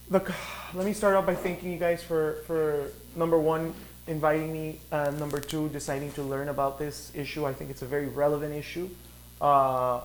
Look, let me start out by thanking you guys for number one, inviting me, and number two, deciding to learn about this issue. I think it's a very relevant issue. Uh,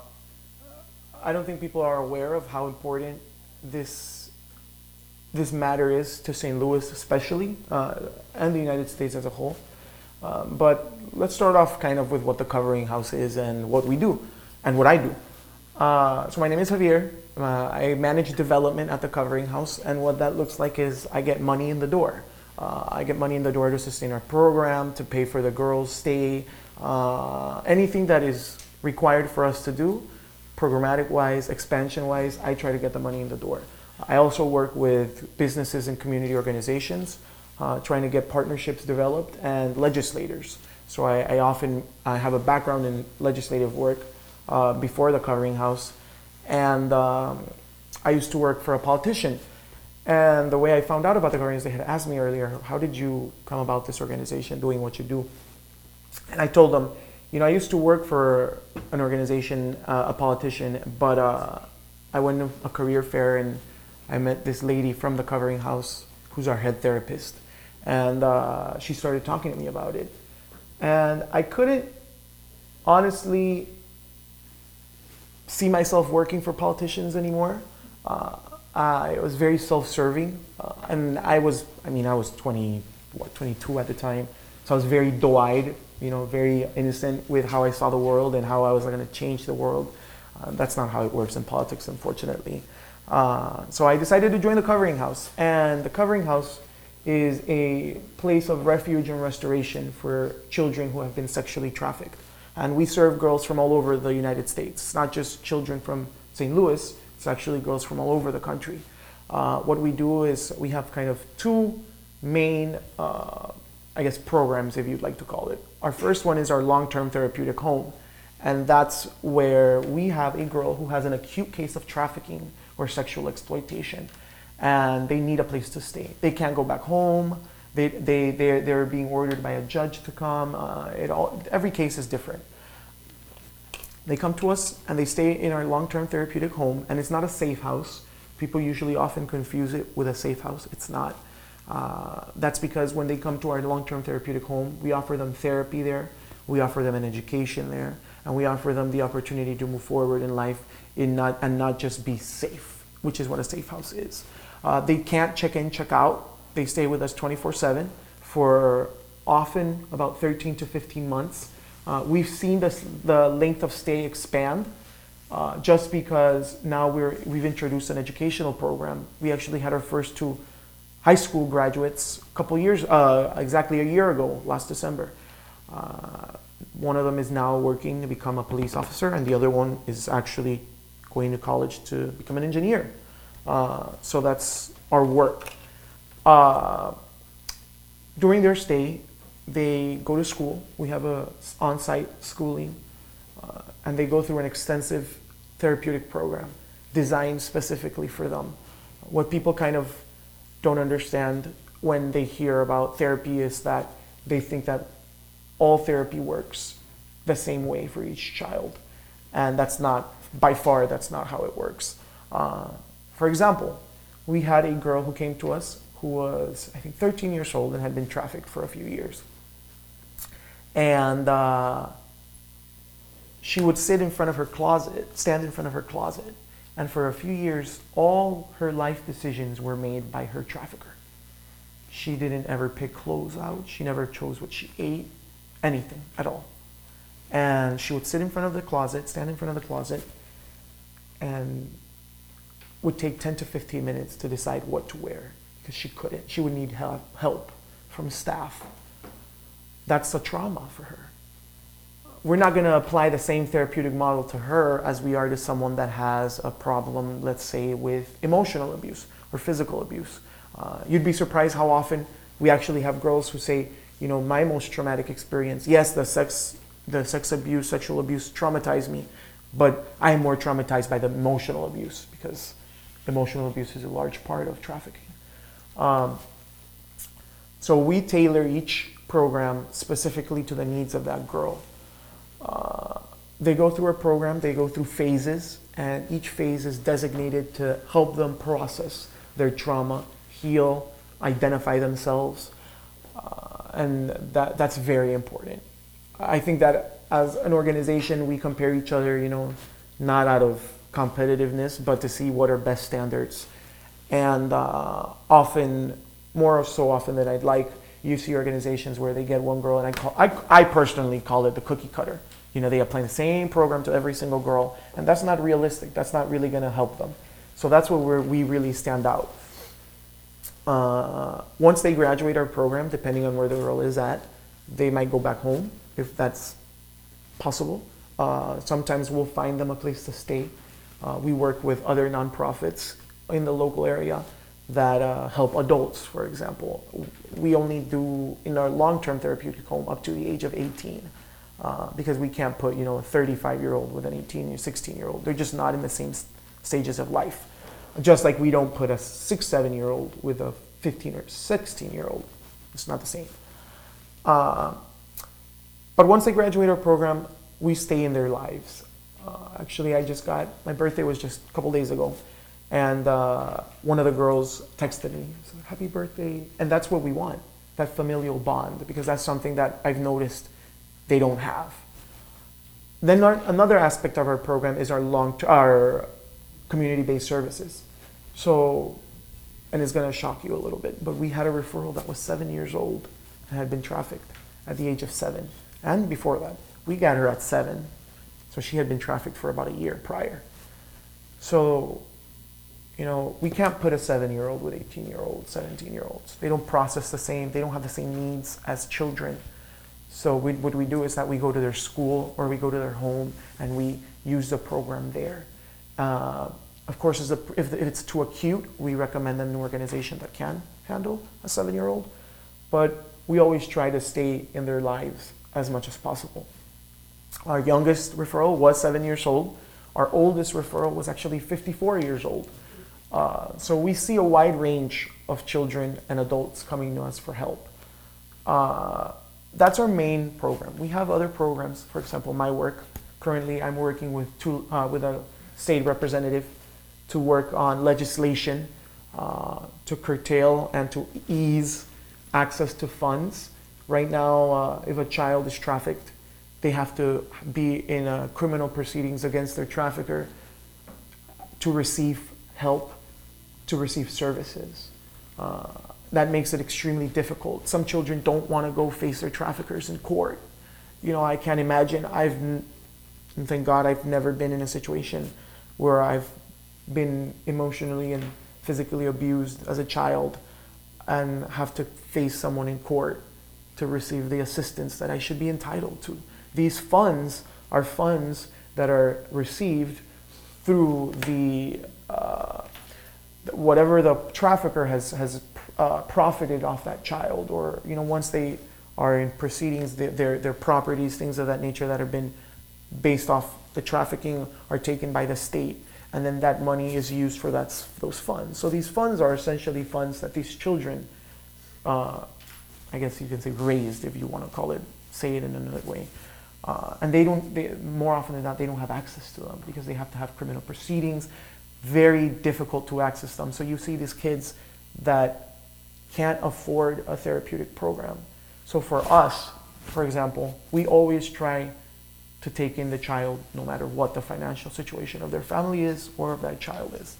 I don't think people are aware of how important this this matter is to St. Louis, especially, and the United States as a whole. But let's start off kind of with what the Covering House is and what we do, and what I do. So my name is Javier. I manage development at the Covering House, and what that looks like is I get money in the door. I get money in the door to sustain our program, to pay for the girls' stay, anything that is required for us to do, programmatic-wise, expansion-wise. I try to get the money in the door. I also work with businesses and community organizations, trying to get partnerships developed, and legislators. So I often have a background in legislative work before the Covering House, and I used to work for a politician. And the way I found out about the Covering House, they had asked me earlier, how did you come about this organization, doing what you do? And I told them, I used to work for an organization, a politician, but I went to a career fair and I met this lady from the Covering House who's our head therapist. And she started talking to me about it. And I couldn't honestly see myself working for politicians anymore. I was very self-serving, and I was 22 at the time, so I was very doe-eyed, very innocent with how I saw the world and how I was going to change the world. That's not how it works in politics, unfortunately. So I decided to join the Covering House, and the Covering House is a place of refuge and restoration for children who have been sexually trafficked. And we serve girls from all over the United States. It's not just children from St. Louis, it's actually girls from all over the country. What we do is we have kind of two main, programs, if you'd like to call it. Our first one is our long-term therapeutic home. And that's where we have a girl who has an acute case of trafficking or sexual exploitation. And they need a place to stay. They can't go back home. They're being ordered by a judge to come. Every case is different. They come to us and they stay in our long-term therapeutic home, and it's not a safe house. People usually often confuse it with a safe house. It's not. That's because when they come to our long-term therapeutic home, we offer them therapy there, we offer them an education there, and we offer them the opportunity to move forward in life and not just be safe, which is what a safe house is. They can't check in, check out. They stay with us 24/7 for often about 13 to 15 months. We've seen the length of stay expand just because now we've introduced an educational program. We actually had our first two high school graduates a couple years, exactly a year ago, last December. One of them is now working to become a police officer, and the other one is actually going to college to become an engineer. So that's our work. During their stay, they go to school. We have a on-site schooling, and they go through an extensive therapeutic program designed specifically for them. What people kind of don't understand when they hear about therapy is that they think that all therapy works the same way for each child, and that's not how it works. For example, we had a girl who came to us who was, I think, 13 years old and had been trafficked for a few years. And she would stand in front of her closet, and for a few years, all her life decisions were made by her trafficker. She didn't ever pick clothes out. She never chose what she ate, anything at all. And she would stand in front of the closet, and would take 10 to 15 minutes to decide what to wear because she couldn't. She would need help from staff. That's a trauma for her. We're not going to apply the same therapeutic model to her as we are to someone that has a problem, let's say, with emotional abuse or physical abuse. You'd be surprised how often we actually have girls who say, my most traumatic experience, yes, the sex abuse, sexual abuse traumatized me, but I am more traumatized by the emotional abuse because emotional abuse is a large part of trafficking. So we tailor each program specifically to the needs of that girl. They go through a program, they go through phases, and each phase is designated to help them process their trauma, heal, identify themselves, and that's very important. I think that as an organization, we compare each other, not out of competitiveness, but to see what are best standards. And often, more so often than I'd like, you see organizations where they get one girl, and I personally call it the cookie cutter. They apply the same program to every single girl, and that's not realistic. That's not really going to help them. So that's where we really stand out. Once they graduate our program, depending on where the girl is at, they might go back home if that's possible. Sometimes we'll find them a place to stay. We work with other nonprofits in the local area that help adults, for example. We only do in our long-term therapeutic home up to the age of 18 because we can't put a 35-year-old with an 18 or 16-year-old. They're just not in the same stages of life. Just like we don't put a 6-7-year-old with a 15 or 16-year-old. It's not the same. But once they graduate our program, we stay in their lives. Actually, my birthday was just a couple days ago, and one of the girls texted me, said, "Happy birthday." And that's what we want, that familial bond, because that's something that I've noticed they don't have. Then another aspect of our program is our community-based services. So, and it's going to shock you a little bit, but we had a referral that was 7 years old and had been trafficked at the age of 7. And before that, we got her at 7. So she had been trafficked for about a year prior. So, we can't put a 7-year-old with 18-year-olds, 17-year-olds. They don't process the same. They don't have the same needs as children. So what we do is that we go to their school or we go to their home and we use the program there. Of course, if it's too acute, we recommend an organization that can handle a 7-year-old. But we always try to stay in their lives as much as possible. Our youngest referral was 7 years old. Our oldest referral was actually 54 years old. So we see a wide range of children and adults coming to us for help. That's our main program. We have other programs. For example, my work. Currently, I'm working with a state representative to work on legislation to curtail and to ease access to funds. Right now, if a child is trafficked, they have to be in criminal proceedings against their trafficker to receive help, to receive services. That makes it extremely difficult. Some children don't want to go face their traffickers in court. I can't imagine. And thank God I've never been in a situation where I've been emotionally and physically abused as a child and have to face someone in court to receive the assistance that I should be entitled to. These funds are funds that are received through the whatever the trafficker has profited off that child, or once they are in proceedings, their properties, things of that nature that have been based off the trafficking are taken by the state, and then that money is used for those funds. So these funds are essentially funds that these children, I guess you can say raised, if you want to say it in another way. And more often than not, they don't have access to them because they have to have criminal proceedings, very difficult to access them. So you see these kids that can't afford a therapeutic program. So for us, for example, we always try to take in the child no matter what the financial situation of their family is or of that child is.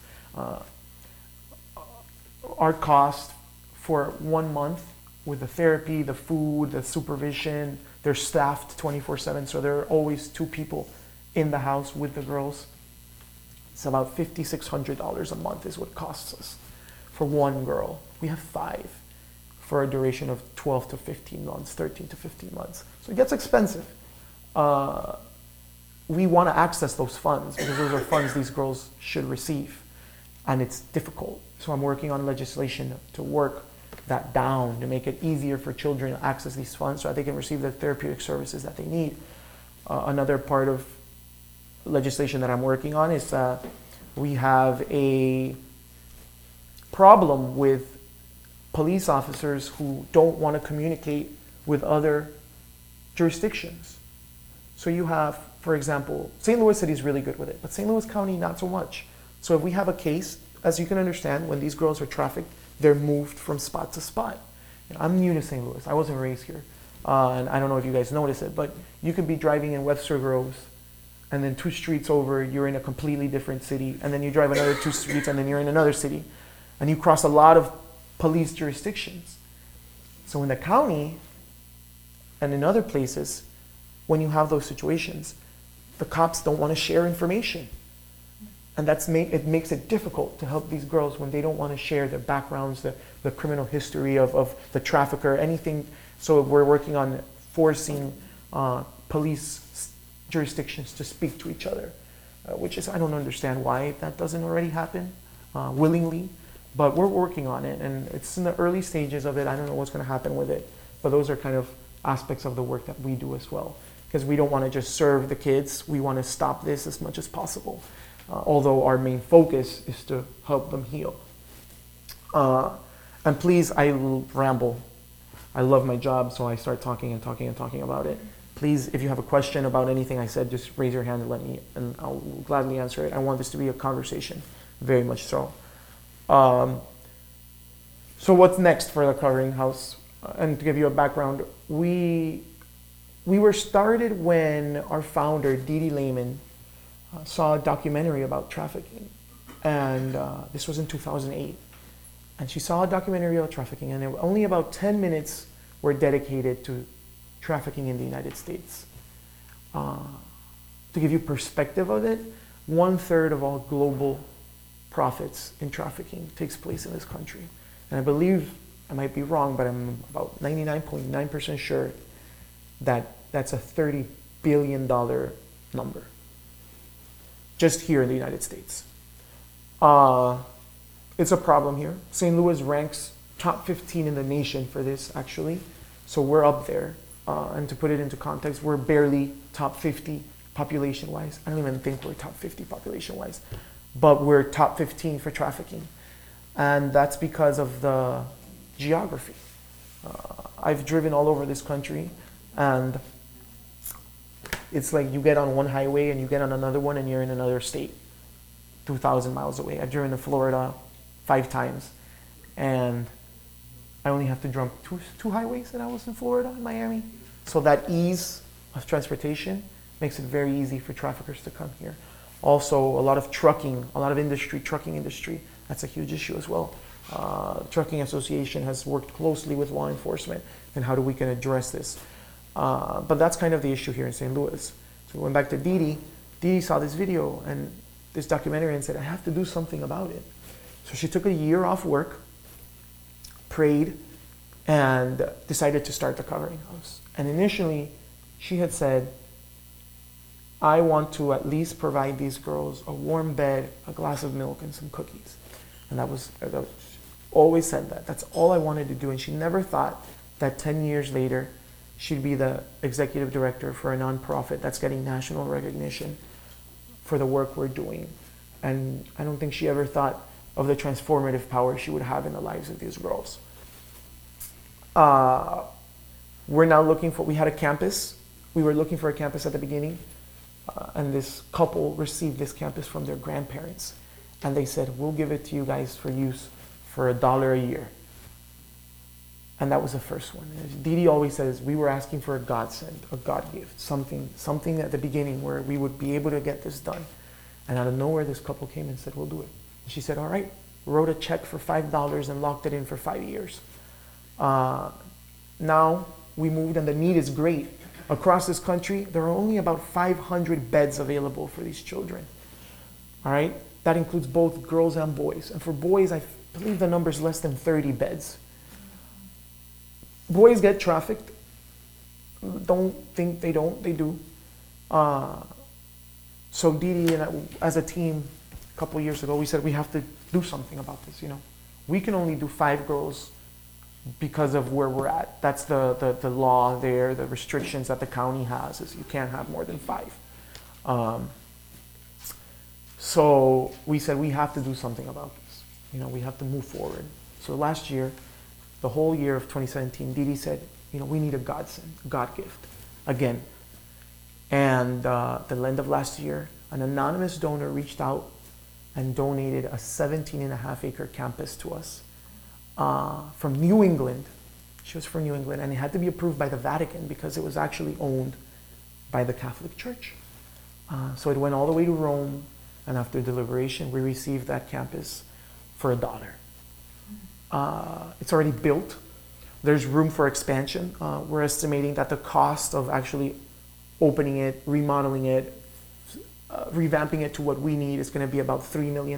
Our cost for 1 month with the therapy, the food, the supervision, they're staffed 24/7, so there are always 2 people in the house with the girls. It's about $5,600 a month is what it costs us for 1 girl. We have 5 for a duration of 12 to 15 months, 13 to 15 months. So it gets expensive. We want to access those funds because those are funds these girls should receive, and it's difficult. So I'm working on legislation to work that down, to make it easier for children to access these funds so that they can receive the therapeutic services that they need. Another part of legislation that I'm working on is we have a problem with police officers who don't want to communicate with other jurisdictions. So you have, for example, St. Louis City is really good with it, but St. Louis County not so much. So if we have a case, as you can understand, when these girls are trafficked, they're moved from spot to spot. I'm new to St. Louis. I wasn't raised here. And I don't know if you guys notice it, but you could be driving in Webster Groves, and then 2 streets over, you're in a completely different city. And then you drive another 2 streets, and then you're in another city. And you cross a lot of police jurisdictions. So in the county and in other places, when you have those situations, the cops don't want to share information. And it makes it difficult to help these girls when they don't want to share their backgrounds, the criminal history of the trafficker, anything. So we're working on forcing police jurisdictions to speak to each other, which is, I don't understand why that doesn't already happen willingly, but we're working on it, and it's in the early stages of it. I don't know what's going to happen with it, but those are kind of aspects of the work that we do as well, because we don't want to just serve the kids. We want to stop this as much as possible, although our main focus is to help them heal. And please, I ramble. I love my job, so I start talking and talking and talking about it. Please, if you have a question about anything I said, just raise your hand and I'll gladly answer it. I want this to be a conversation, very much so. So what's next for the Covering House? And to give you a background, we were started when our founder, Dee Dee Lehman, saw a documentary about trafficking. And this was in 2008. And she saw a documentary about trafficking, and only about 10 minutes were dedicated to trafficking in the United States. To give you perspective of it, 1/3 of all global profits in trafficking takes place in this country. And I believe, I might be wrong, but I'm about 99.9% sure that that's a $30 billion number, just here in the United States. It's a problem here. St. Louis ranks top 15 in the nation for this, actually. So we're up there. And to put it into context, we're barely top 50 population-wise. I don't even think we're top 50 population-wise. But we're top 15 for trafficking. And that's because of the geography. I've driven all over this country, and it's like you get on one highway and you get on another one and you're in another state, 2,000 miles away. I've driven to Florida 5 times, and I only have to jump two highways, and I was in Florida and Miami. So that ease of transportation makes it very easy for traffickers to come here. Also, a lot of trucking, a lot of industry, trucking industry, that's a huge issue as well. Trucking Association has worked closely with law enforcement and how we can address this. But that's kind of the issue here in St. Louis. So going back to Dee Dee, Dee Dee saw this video and this documentary and said, I have to do something about it. So she took a year off work, prayed, and decided to start the Covering House. And initially, she had said, I want to at least provide these girls a warm bed, a glass of milk, and some cookies. And that was always said that. That's all I wanted to do. And she never thought that 10 years later, she'd be the executive director for a nonprofit that's getting national recognition for the work we're doing. And I don't think she ever thought of the transformative power she would have in the lives of these girls. We're now we had a campus. We were looking for a campus at the beginning. And this couple received this campus from their grandparents. And they said, we'll give it to you guys for use for $1 a year. And that was the first one. As Dee Dee always says, we were asking for a godsend, a God gift, something at the beginning where we would be able to get this done. And out of nowhere, this couple came and said, we'll do it. And she said, all right, wrote a check for $5 and locked it in for 5 years. Now we moved and the need is great. Across this country, there are only about 500 beds available for these children. All right? That includes both girls and boys. And for boys, I believe the number is less than 30 beds. Boys get trafficked. Don't think they don't, they do. So Dee Dee and I, as a team, a couple of years ago, we said we have to do something about this, We can only do 5 girls because of where we're at. That's the law there, the restrictions that the county has is you can't have more than 5. So we said we have to do something about this. We have to move forward. So last year, the whole year of 2017, Dee Dee said, we need a godsend, God gift, again. And the end of last year, an anonymous donor reached out and donated a 17.5-acre campus to us from New England. She was from New England, and it had to be approved by the Vatican because it was actually owned by the Catholic Church. So it went all the way to Rome, and after deliberation, we received that campus for $1. It's already built. There's room for expansion. We're estimating that the cost of actually opening it, remodeling it, revamping it to what we need is going to be about $3 million.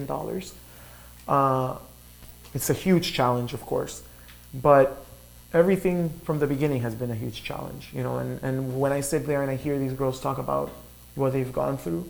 It's a huge challenge, of course, but everything from the beginning has been a huge challenge, you know. And when I sit there and I hear these girls talk about what they've gone through,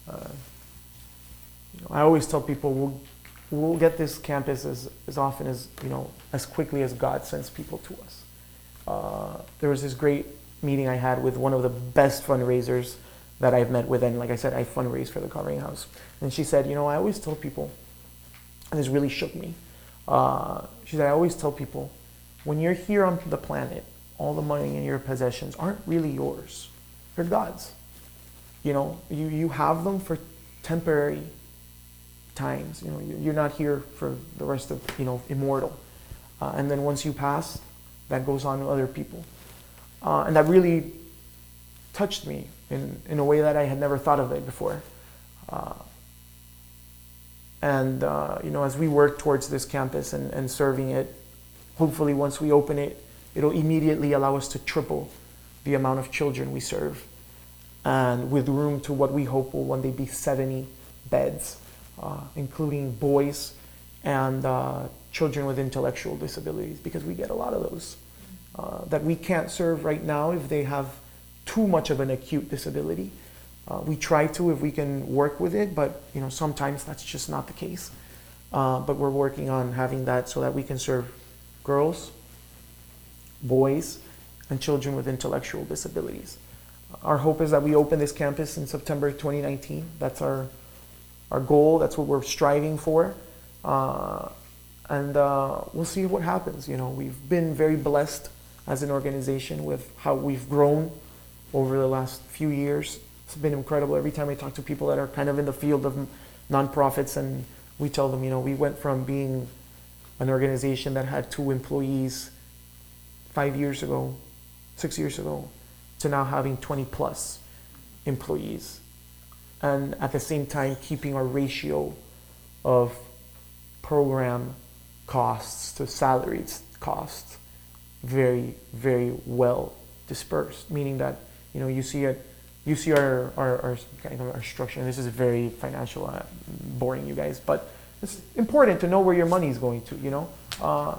you know, I always tell people we'll get this campus as often as, you know, as quickly as God sends people to us. There was this great meeting I had with one of the best fundraisers that I've met with, and like I said, I fundraise for the Covering House. And she said, you know, I always tell people, and this really shook me, she said, I always tell people, when you're here on the planet, all the money in your possessions aren't really yours. They're God's. You know, you have them for temporary times. You know, you're not here for the rest of, you know, immortal. And then once you pass, that goes on to other people. And that really touched me in a way that I had never thought of it before. You know, as we work towards this campus and serving it, hopefully once we open it, it'll immediately allow us to triple the amount of children we serve. And with room to what we hope will one day be 70 beds, including boys and children with intellectual disabilities, because we get a lot of those that we can't serve right now if they have too much of an acute disability. We try to if we can work with it, but you know, sometimes that's just not the case. But we're working on having that so that we can serve girls, boys, and children with intellectual disabilities. Our hope is that we open this campus in September 2019. That's our goal. That's what we're striving for. We'll see what happens. You know, we've been very blessed as an organization with how we've grown over the last few years. It's been incredible. Every time I talk to people that are kind of in the field of nonprofits, and we tell them, you know, we went from being an organization that had 2 employees 5 years ago, 6 years ago, to now having 20 plus employees. And at the same time, keeping our ratio of program costs to salaried costs very, very well dispersed, meaning that, you know, you see our kind of our structure, and this is very financial, boring you guys, but it's important to know where your money is going to, you know.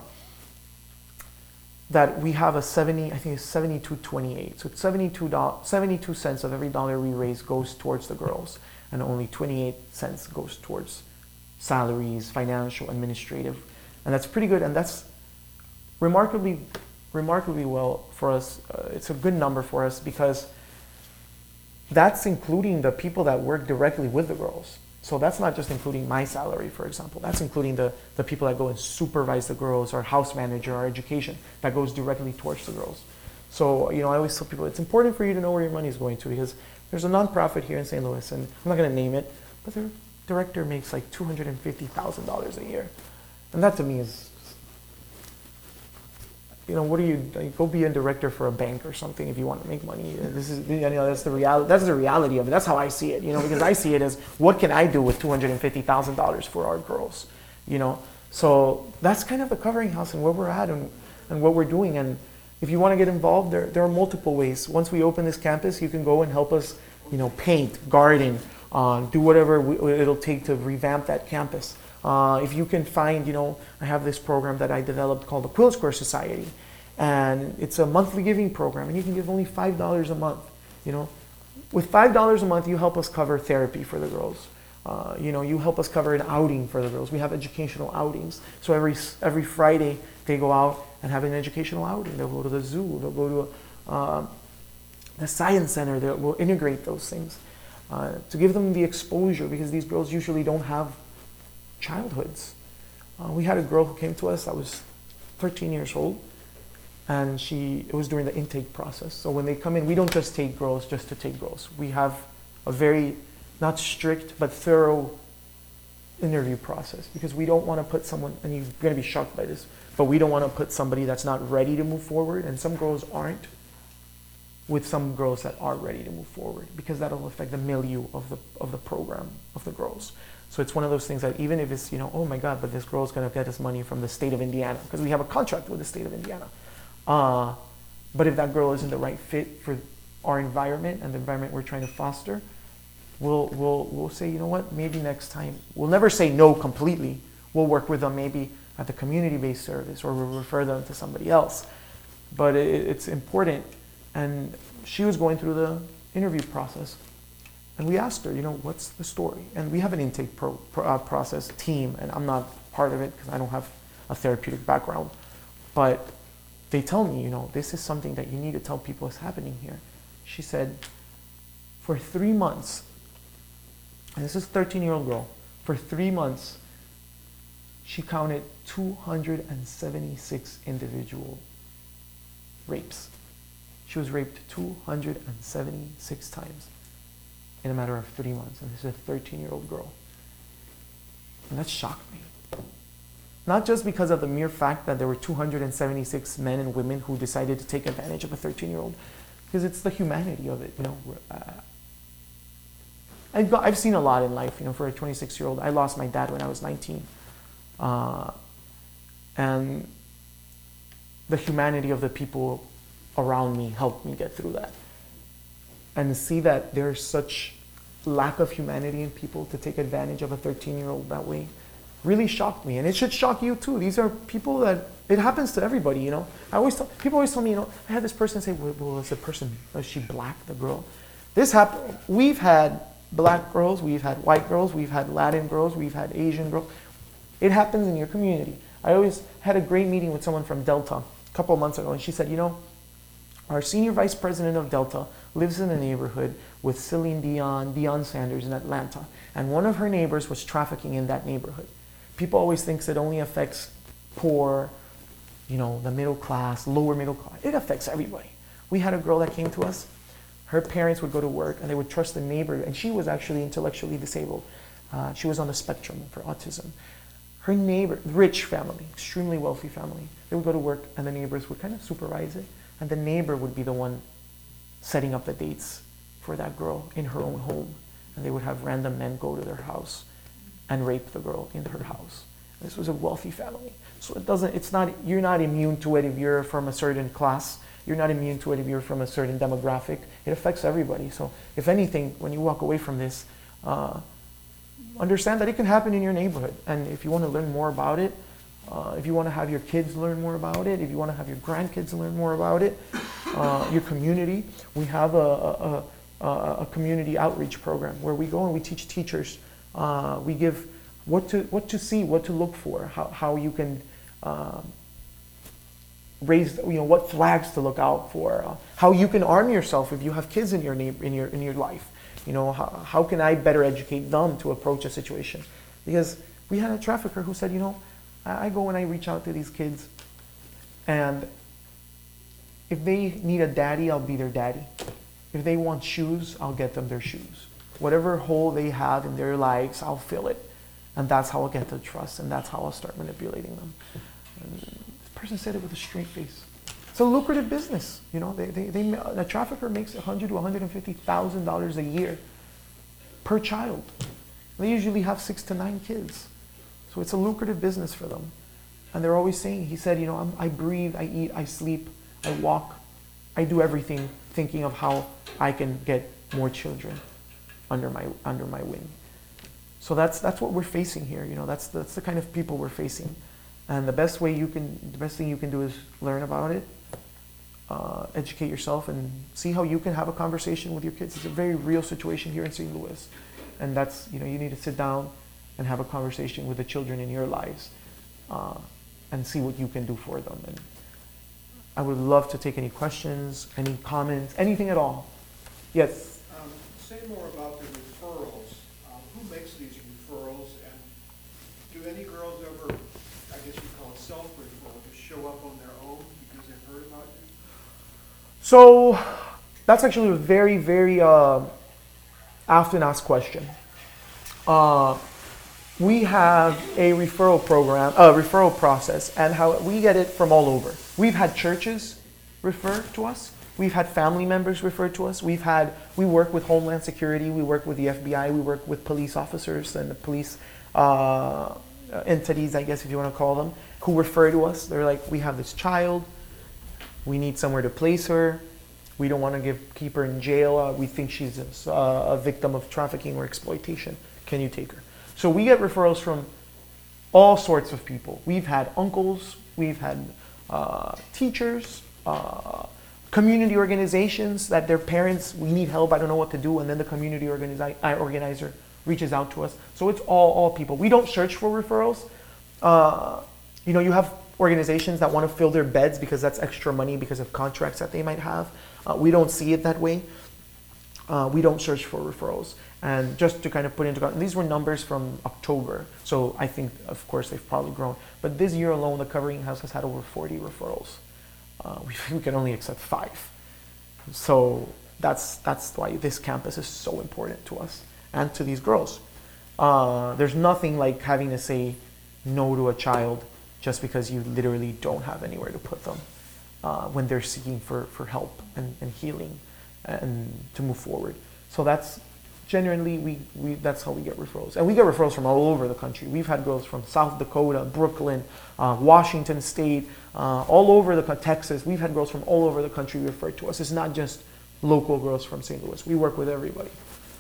That we have I think it's 72.28. So it's 72 cents of every dollar we raise goes towards the girls, and only 28 cents goes towards salaries, financial, administrative, and that's pretty good, and that's remarkably well for us. It's a good number for us because that's including the people that work directly with the girls. So that's not just including my salary, for example. That's including the people that go and supervise the girls, our house manager, our education, that goes directly towards the girls. So, you know, I always tell people it's important for you to know where your money is going to, because there's a nonprofit here in St. Louis, and I'm not going to name it, but their director makes like $250,000 a year. And that to me is, you know, what do you go be a director for a bank or something if you want to make money? This is, you know, that's the reality. That's the reality of it. That's how I see it, you know, because I see it as what can I do with $250,000 for our girls, you know. So that's kind of the Covering House and where we're at and what we're doing. And if you want to get involved, there are multiple ways. Once we open this campus, you can go and help us, you know, paint, garden, do whatever it'll take to revamp that campus. If you can find, you know, I have this program that I developed called the Quill Square Society, and it's a monthly giving program, and you can give only $5 a month. You know, with $5 a month, you help us cover therapy for the girls. You know, you help us cover an outing for the girls. We have educational outings, so every Friday they go out and have an educational outing. They'll go to the zoo. They'll go to the science center. We'll integrate those things to give them the exposure, because these girls usually don't have childhoods. We had a girl who came to us that was 13 years old, and it was during the intake process. So when they come in, we don't just take girls just to take girls. We have a very, not strict, but thorough interview process, because we don't want to put someone, and you're going to be shocked by this, but we don't want to put somebody that's not ready to move forward, and some girls aren't, with some girls that are ready to move forward, because that'll affect the milieu of the program, of the girls. So it's one of those things that even if it's, oh my God, but this girl's going to get us money from the state of Indiana, because we have a contract with the state of Indiana. But if that girl isn't the right fit for our environment and the environment we're trying to foster, we'll say, you know what, maybe next time. We'll never say no completely. We'll work with them maybe at the community-based service, or we'll refer them to somebody else. But it's important. And she was going through the interview process. And we asked her, what's the story? And we have an intake process team, and I'm not part of it because I don't have a therapeutic background. But they tell me, this is something that you need to tell people is happening here. She said, for 3 months, and this is a 13-year-old girl, for 3 months, she counted 276 individual rapes. She was raped 276 times in a matter of 3 months. And this is a 13-year-old girl. And that shocked me. Not just because of the mere fact that there were 276 men and women who decided to take advantage of a 13-year-old, because it's the humanity of it. I've seen a lot in life. For a 26-year-old, I lost my dad when I was 19. And the humanity of the people around me helped me get through that. And to see that there's such lack of humanity in people to take advantage of a 13-year-old that way really shocked me. And it should shock you too. These are people that, it happens to everybody, People always tell me, I had this person say, well, is she black, the girl? This happened, we've had black girls, we've had white girls, we've had Latin girls, we've had Asian girls. It happens in your community. I always had a great meeting with someone from Delta a couple of months ago, and she said, our senior vice president of Delta lives in a neighborhood with Celine Dion, Deion Sanders in Atlanta. And one of her neighbors was trafficking in that neighborhood. People always think it only affects poor, the middle class, lower middle class. It affects everybody. We had a girl that came to us. Her parents would go to work and they would trust the neighbor. And she was actually intellectually disabled. She was on the spectrum for autism. Her neighbor, rich family, extremely wealthy family, they would go to work and the neighbors would kind of supervise it. And the neighbor would be the one setting up the dates for that girl in her own home. And they would have random men go to their house and rape the girl in her house. This was a wealthy family. So you're not immune to it if you're from a certain class. You're not immune to it if you're from a certain demographic. It affects everybody. So if anything, when you walk away from this, understand that it can happen in your neighborhood. And if you want to learn more about it, if you want to have your kids learn more about it, if you want to have your grandkids learn more about it, your community, we have a community outreach program where we go and we teach teachers. We give what to see, what to look for, how you can raise, what flags to look out for, how you can arm yourself if you have kids in your life. How can I better educate them to approach a situation? Because we had a trafficker who said, I go and I reach out to these kids, and if they need a daddy, I'll be their daddy. If they want shoes, I'll get them their shoes. Whatever hole they have in their lives, I'll fill it. And that's how I'll get the trust, and that's how I'll start manipulating them. And this person said it with a straight face. It's a lucrative business. A trafficker makes $100,000 to $150,000 a year per child. They usually have 6 to 9 kids. So it's a lucrative business for them. And they're always saying, he said, I breathe, I eat, I sleep, I walk, I do everything thinking of how I can get more children under my wing. So that's what we're facing here. That's the kind of people we're facing. And the best thing you can do is learn about it, educate yourself, and see how you can have a conversation with your kids. It's a very real situation here in St. Louis. And that's, you need to sit down and have a conversation with the children in your lives and see what you can do for them. And I would love to take any questions, any comments, anything at all. Yes? Say more about the referrals. Who makes these referrals, and do any girls ever, I guess you call it self-referral, just show up on their own because they've heard about you? So that's actually a very, very often asked question. we have a referral program, a referral process, and how we get it from all over. We've had churches refer to us. We've had family members refer to us. We work with Homeland Security. We work with the FBI. We work with police officers and the police entities, I guess, if you want to call them, who refer to us. They're like, we have this child. We need somewhere to place her. We don't want to keep her in jail. We think she's a victim of trafficking or exploitation. Can you take her? So we get referrals from all sorts of people. We've had uncles, we've had teachers, community organizations that their parents, we need help, I don't know what to do, and then the community organizer reaches out to us. So it's all people. We don't search for referrals. You have organizations that want to fill their beds because that's extra money because of contracts that they might have. We don't see it that way. We don't search for referrals. And just to kind of put into context, these were numbers from October. So I think, of course, they've probably grown. But this year alone, the Covering House has had over 40 referrals. We can only accept 5. So that's why this campus is so important to us and to these girls. There's nothing like having to say no to a child just because you literally don't have anywhere to put them when they're seeking for help and healing and to move forward. So that's generally, that's how we get referrals. And we get referrals from all over the country. We've had girls from South Dakota, Brooklyn, Washington State, all over Texas. We've had girls from all over the country referred to us. It's not just local girls from St. Louis. We work with everybody.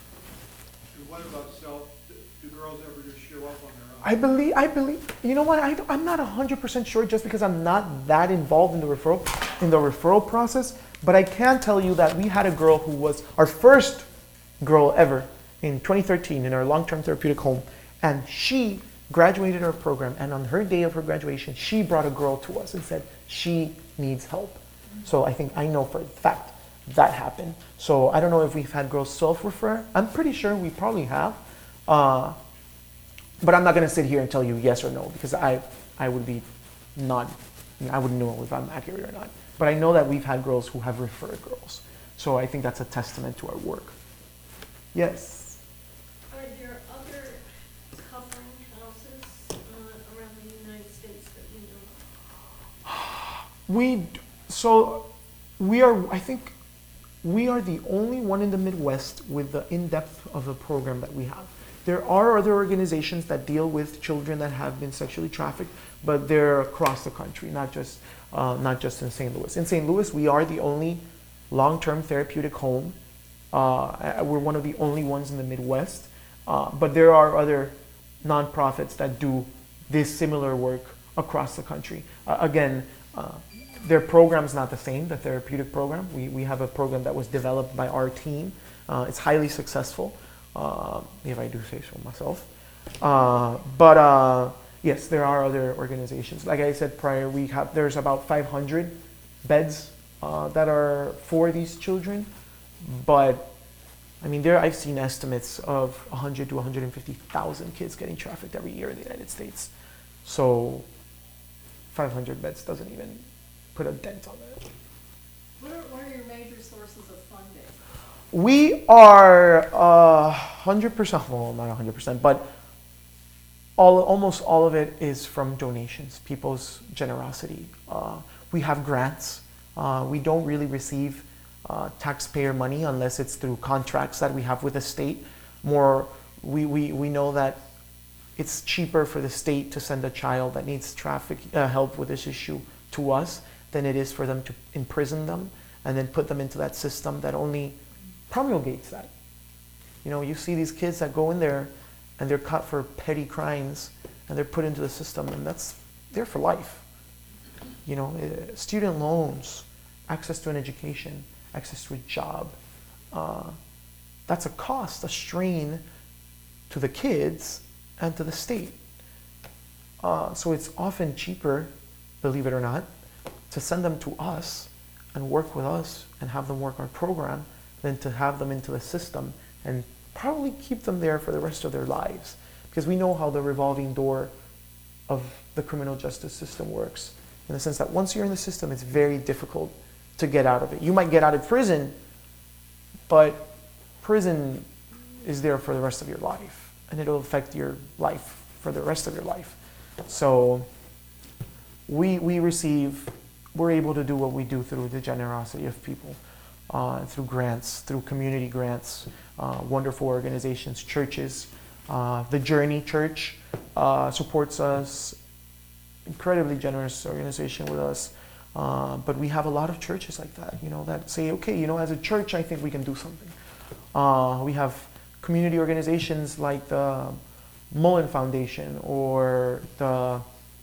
And what about do girls ever just show up on their own? I believe, you know what, I'm not 100% sure just because I'm not that involved in the referral process, but I can tell you that we had a girl who was our first girl ever in 2013 in our long-term therapeutic home, and she graduated our program, and on her day of her graduation, she brought a girl to us and said she needs help. So I know for a fact that happened. So I don't know if we've had girls self-refer. I'm pretty sure we probably have. But I'm not going to sit here and tell you yes or no because I would be not, I wouldn't know if I'm accurate or not. But I know that we've had girls who have referred girls. So I think that's a testament to our work. Yes? Are there other covering houses around the United States that you know of? I think we are the only one in the Midwest with the in-depth of a program that we have. There are other organizations that deal with children that have been sexually trafficked, but they're across the country, not just in St. Louis. In St. Louis, we are the only long-term therapeutic home. We're one of the only ones in the Midwest, but there are other nonprofits that do this similar work across the country. Their program's not the same, the therapeutic program. We have a program that was developed by our team. It's highly successful. If I do say so myself. Yes, there are other organizations. Like I said prior, there's about 500 beds that are for these children. But I mean, I've seen estimates of 100 to 150,000 kids getting trafficked every year in the United States. So 500 beds doesn't even put a dent on that. What are your major sources of funding? We are 100%, well, not 100%, but almost all of it is from donations, people's generosity. We have grants. We don't really receive taxpayer money unless it's through contracts that we have with the state. We know that it's cheaper for the state to send a child that needs help with this issue to us than it is for them to imprison them and then put them into that system that only promulgates that. You know, you see these kids that go in there and they're caught for petty crimes and they're put into the system, and that's there for life. You know, student loans, access to an education, access to a job, that's a cost, a strain to the kids and to the state. So it's often cheaper, believe it or not, to send them to us and work with us and have them work our program than to have them into the system and probably keep them there for the rest of their lives. Because we know how the revolving door of the criminal justice system works, in the sense that once you're in the system, it's very difficult to get out of it. You might get out of prison, but prison is there for the rest of your life, and it'll affect your life for the rest of their life. So we're able to do what we do through the generosity of people, through grants, through community grants, wonderful organizations, churches. The Journey Church supports us, incredibly generous organization with us. But we have a lot of churches like that, that say, okay, as a church, I think we can do something. We have community organizations like the Mullen Foundation or the,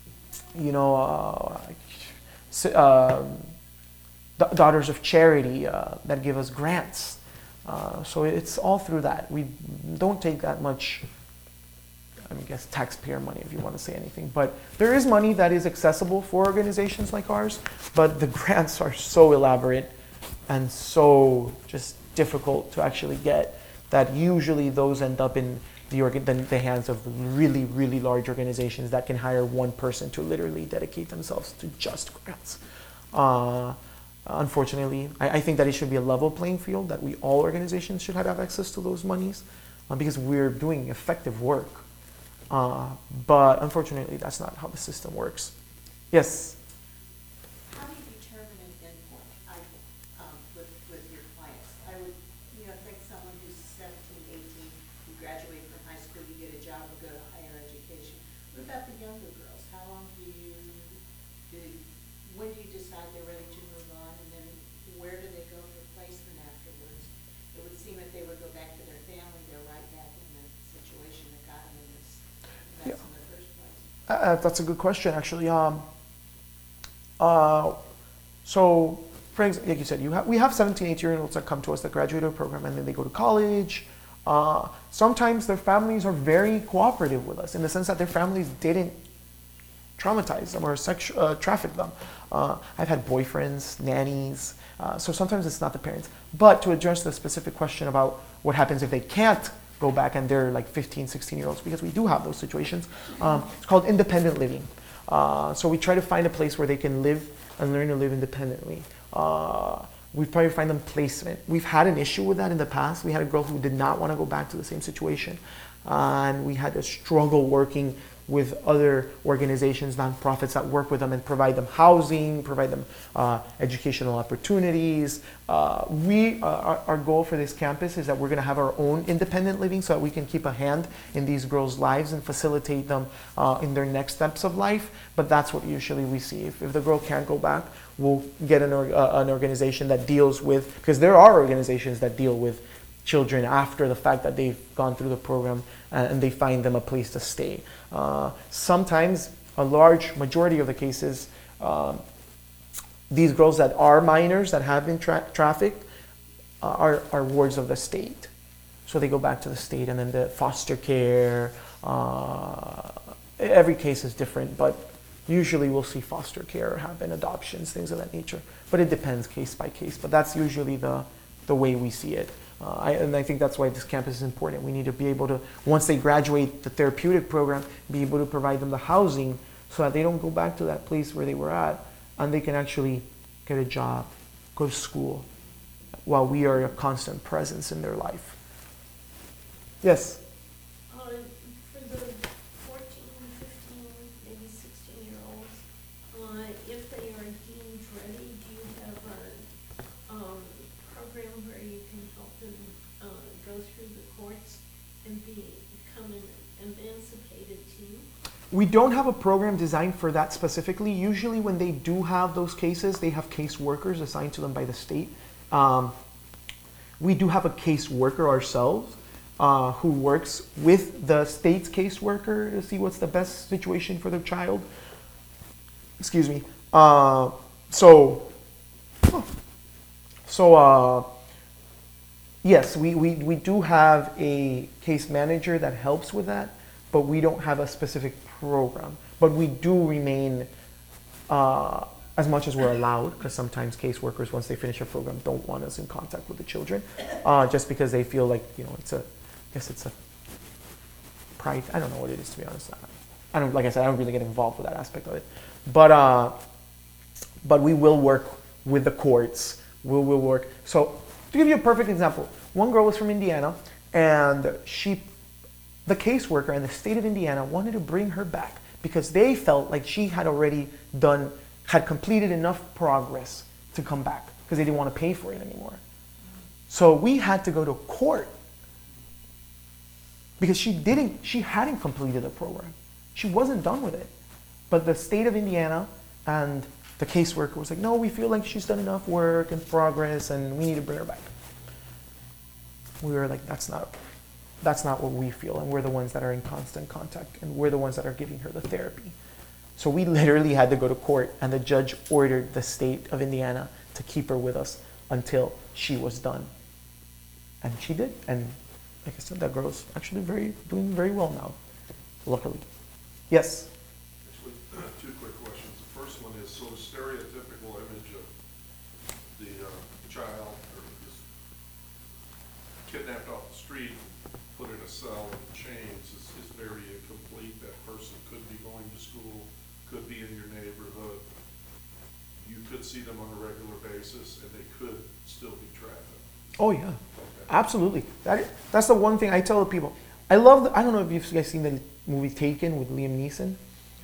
Daughters of Charity that give us grants. So it's all through that. We don't take that much, I guess, taxpayer money, if you want to say anything. But there is money that is accessible for organizations like ours, but the grants are so elaborate and so just difficult to actually get that usually those end up in the hands of really, really large organizations that can hire one person to literally dedicate themselves to just grants. Unfortunately, I think that it should be a level playing field, that all organizations should have access to those monies because we're doing effective work. But unfortunately, that's not how the system works. Yes? How do you determine an endpoint with your clients? I would think someone who's 17, 18, you graduate from high school, you get a job, or go to higher education. What about the younger girls? How long when do you decide they're ready to move on, and then where do they go for placement afterwards? It would seem if they would go back to their family, they're right back in the situation that got them in this mess in the first place. That's a good question, actually. So, for example, like you said, we have 17, 18-year-olds that come to us that graduate our program and then they go to college. Sometimes their families are very cooperative with us in the sense that their families didn't traumatize them or traffic them. I've had boyfriends, nannies, so sometimes it's not the parents. But to address the specific question about what happens if they can't go back and they're like 15, 16-year-olds, because we do have those situations, it's called independent living. So we try to find a place where they can live and learn to live independently. We try to find them placement. We've had an issue with that in the past. We had a girl who did not want to go back to the same situation. And we had to struggle working with other organizations, nonprofits that work with them and provide them housing, provide them educational opportunities. Our goal for this campus is that we're going to have our own independent living so that we can keep a hand in these girls' lives and facilitate them in their next steps of life. But that's what usually we see. If the girl can't go back, we'll get an organization that deals with, because there are organizations that deal with children after the fact that they've gone through the program and they find them a place to stay. Sometimes, a large majority of the cases, these girls that are minors that have been trafficked are wards of the state. So they go back to the state and then the foster care. Every case is different, but usually we'll see foster care happen, adoptions, things of that nature. But it depends case by case. But that's usually the way we see it. And I think that's why this campus is important. We need to be able to, once they graduate the therapeutic program, be able to provide them the housing so that they don't go back to that place where they were at and they can actually get a job, go to school, while we are a constant presence in their life. Yes? For the 14, 15, maybe 16-year-olds, if they are deemed ready, do you have a program where you can help them go through the courts and become an emancipated teen? We don't have a program designed for that specifically. Usually when they do have those cases, they have case workers assigned to them by the state. We do have a case worker ourselves who works with the state's caseworker to see what's the best situation for their child. Excuse me. Yes, we do have a case manager that helps with that, but we don't have a specific program. But we do remain, as much as we're allowed, because sometimes caseworkers, once they finish a program, don't want us in contact with the children, just because they feel like, it's a pride. I don't know what it is, to be honest. Like I said, I don't really get involved with that aspect of it. But we will work with the courts. We'll work. So to give you a perfect example, one girl was from Indiana, and she the caseworker and the state of Indiana wanted to bring her back because they felt like she had already had completed enough progress to come back because they didn't want to pay for it anymore. So we had to go to court because she hadn't completed the program. She wasn't done with it. But the state of Indiana and the caseworker was like, no, we feel like she's done enough work and progress and we need to bring her back. We were like, that's not what we feel, and we're the ones that are in constant contact, and we're the ones that are giving her the therapy. So we literally had to go to court, and the judge ordered the state of Indiana to keep her with us until she was done. And she did, and like I said, that girl's actually doing very well now, luckily. Yes? Actually, two quick questions. The first one is, so the stereotypical image of the child or this kidnapped off the street, put in a cell in chains is very incomplete. That person could be going to school, could be in your neighborhood. You could see them on a regular basis, and they could still be trafficked. Oh yeah, Okay. absolutely. That's the one thing I tell the people. I don't know if you've guys seen the movie Taken with Liam Neeson.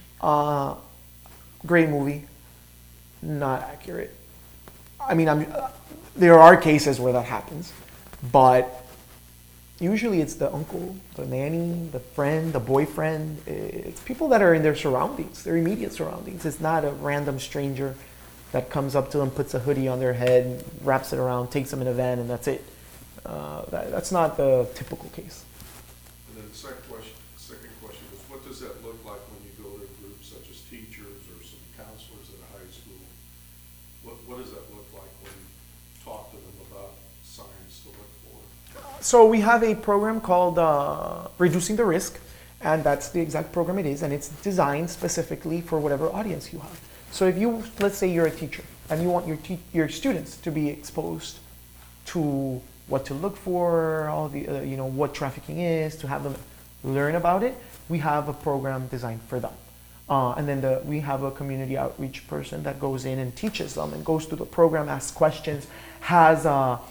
Great movie, not accurate. I mean, there are cases where that happens, but usually it's the uncle, the nanny, the friend, the boyfriend. It's people that are in their surroundings, their immediate surroundings. It's not a random stranger that comes up to them, puts a hoodie on their head, wraps it around, takes them in a van, and that's it. That's not the typical case. And then the second question is, what does that look like when you go to groups such as teachers or some counselors at a high school? What does that look like when you talk to them about signs to look for? So we have a program called Reducing the Risk, and that's the exact program it is, and it's designed specifically for whatever audience you have. So if you, let's say you're a teacher, and you want your students to be exposed to what to look for, all the what trafficking is, to have them learn about it, we have a program designed for them. And then we have a community outreach person that goes in and teaches them and goes through the program, asks questions, has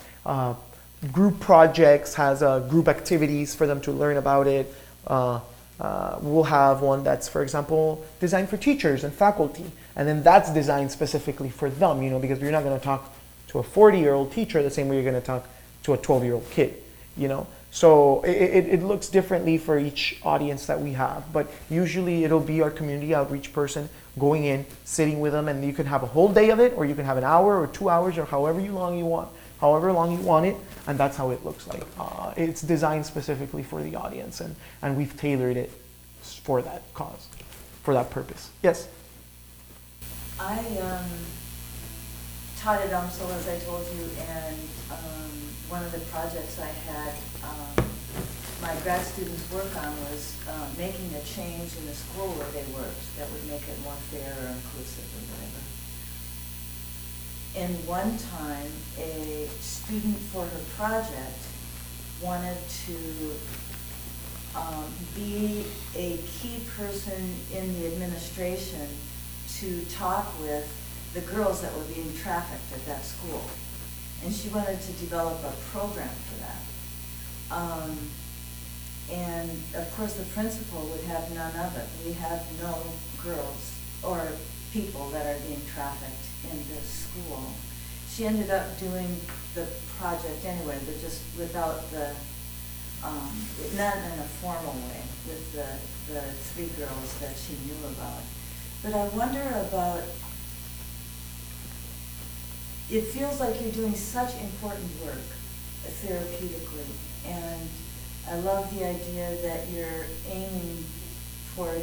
group projects, has group activities for them to learn about it. We'll have one that's, for example, designed for teachers and faculty, and then that's designed specifically for them, because you're not going to talk to a 40-year-old teacher the same way you're going to talk to a 12-year-old kid, So it looks differently for each audience that we have, but usually it'll be our community outreach person going in, sitting with them, and you can have a whole day of it, or you can have an hour or 2 hours, or however long you want it, and that's how it looks like. It's designed specifically for the audience, and we've tailored it for that cause, for that purpose. Yes? I taught at UMSL, as I told you, and one of the projects I had my grad students work on was making a change in the school where they worked that would make it more fair or inclusive or whatever. And one time, a student for her project wanted to be a key person in the administration to talk with the girls that were being trafficked at that school. And she wanted to develop a program for that. And of course the principal would have none of it. We have no girls or people that are being trafficked in this school. She ended up doing the project anyway, but just without the, not in a formal way, with the 3 girls that she knew about. But I wonder about, it feels like you're doing such important work therapeutically, and I love the idea that you're aiming toward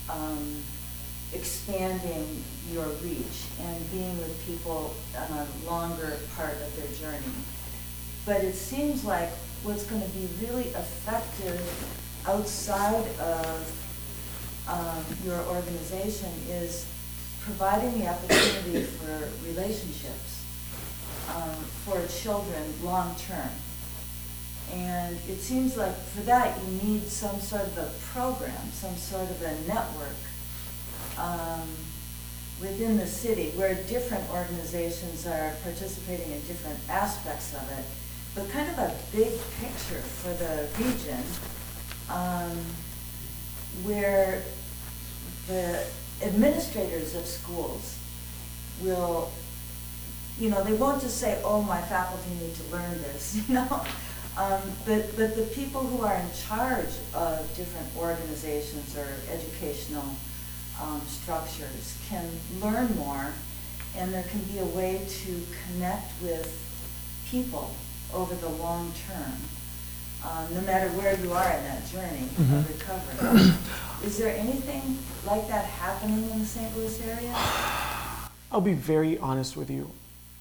expanding your reach and being with people on a longer part of their journey. But it seems like what's going to be really effective outside of your organization is providing the opportunity for relationships for children long term. And it seems like for that you need some sort of a program, some sort of a network within the city where different organizations are participating in different aspects of it, but kind of a big picture for the region where the administrators of schools will, they won't just say, oh, my faculty need to learn this, but the people who are in charge of different organizations or educational structures can learn more, and there can be a way to connect with people over the long term, no matter where you are in that journey of recovery. Is there anything like that happening in the St. Louis area? I'll be very honest with you.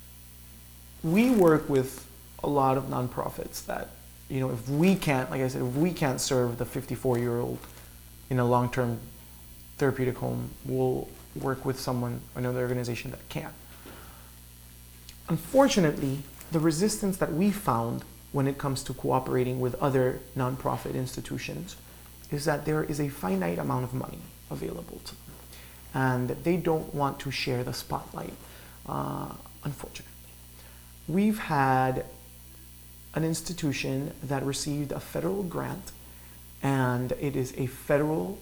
We work with a lot of nonprofits that, if we can't, like I said, if we can't serve the 54-year-old in a long-term therapeutic home, we'll work with someone, another organization that can. Unfortunately, the resistance that we found when it comes to cooperating with other nonprofit institutions is that there is a finite amount of money available to them, and they don't want to share the spotlight, unfortunately. We've had an institution that received a federal grant, and it is a federally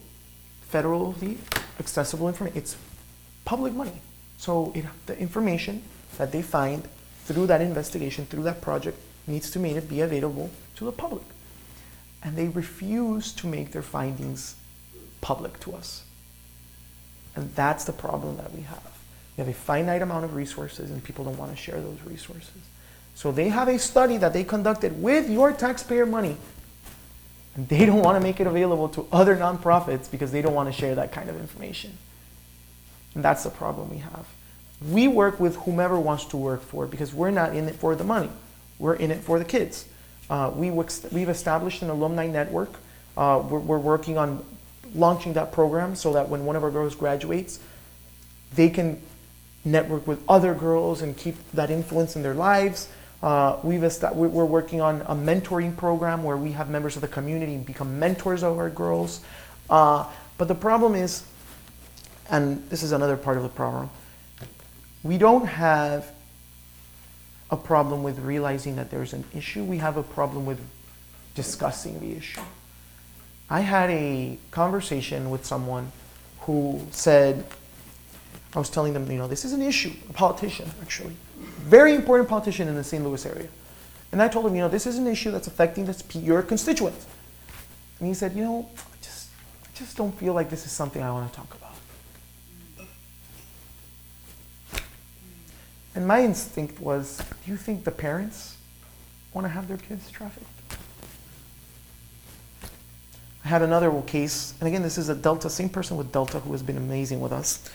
accessible information. It's public money. So the information that they find through that investigation, through that project, needs to be available to the public. And they refuse to make their findings public to us. And that's the problem that we have. We have a finite amount of resources, and people don't want to share those resources. So they have a study that they conducted with your taxpayer money, and they don't want to make it available to other nonprofits because they don't want to share that kind of information. And that's the problem we have. We work with whomever wants to work for it because we're not in it for the money. We're in it for the kids. We've established an alumni network. We're working on launching that program so that when one of our girls graduates, they can network with other girls and keep that influence in their lives. We're working on a mentoring program where we have members of the community become mentors of our girls. But the problem is, and this is another part of the problem, we don't have a problem with realizing that there's an issue. We have a problem with discussing the issue. I had a conversation with someone who said, I was telling them, this is an issue, a politician, actually. Very important politician in the St. Louis area. And I told him, this is an issue that's affecting your constituents. And he said, I just don't feel like this is something I want to talk about. And my instinct was, do you think the parents want to have their kids trafficked? I had another case, and again, this is a Delta, same person with Delta who has been amazing with us.